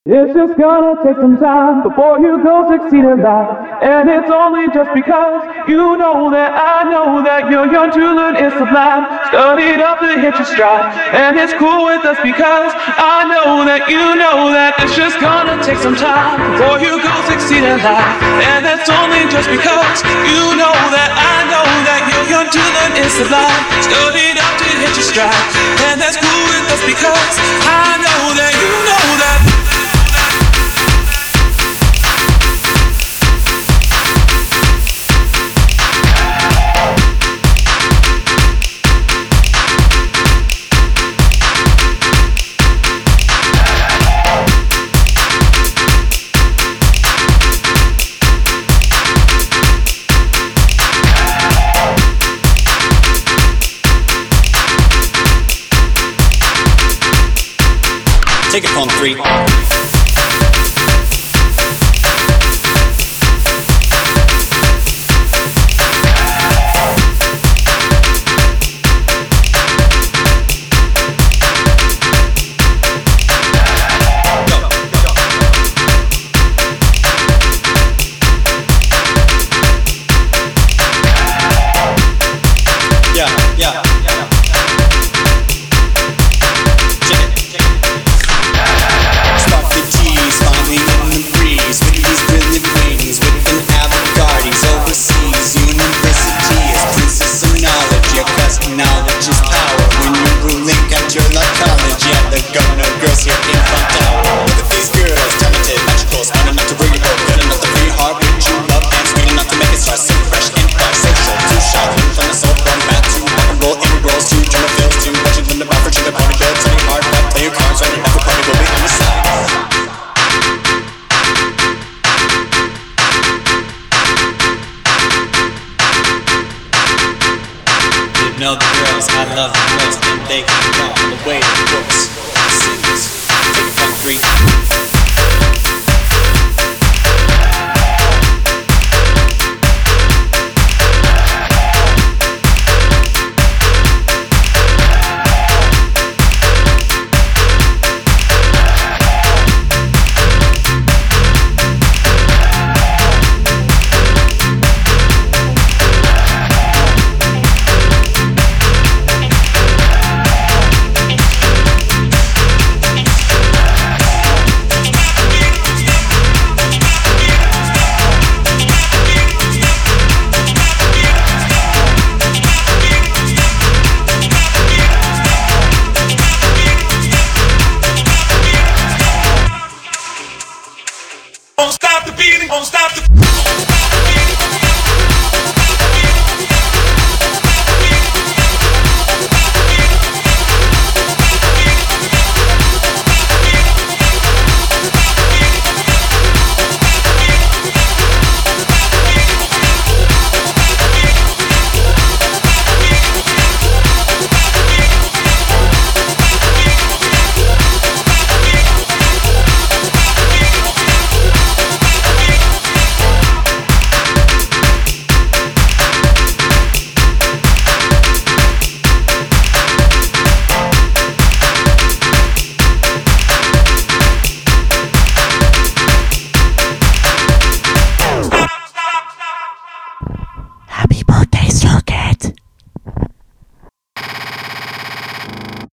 It's just gonna take some time before you go succeed in life. And it's only just because you know that I know that you're young to learn is sublime. Studied up to hit your stride. And it's cool with us because I know that you know that it's just gonna take some time before you go succeed in life. And that's only just because you know that I know that you're young to learn is sublime. Studied up to hit your stride. And that's cool with us because I know that you know that. Take it on 3. Knowledge is power. When you're ruling at your love college, yeah, the governor girls here in front tower. Look at these girls, talented, magical, smart enough to bring it home, good enough to free heart, which you love, and sweet enough to make it start. So fresh and far, social, too shy, learn from the soul, from math to rock and roll, integrals to drummer fills to what you learned about for the party build, study hard, play your cards right, and every party will be on the side. Know the girls I love the most, and they can count the way it works. Take it from 3.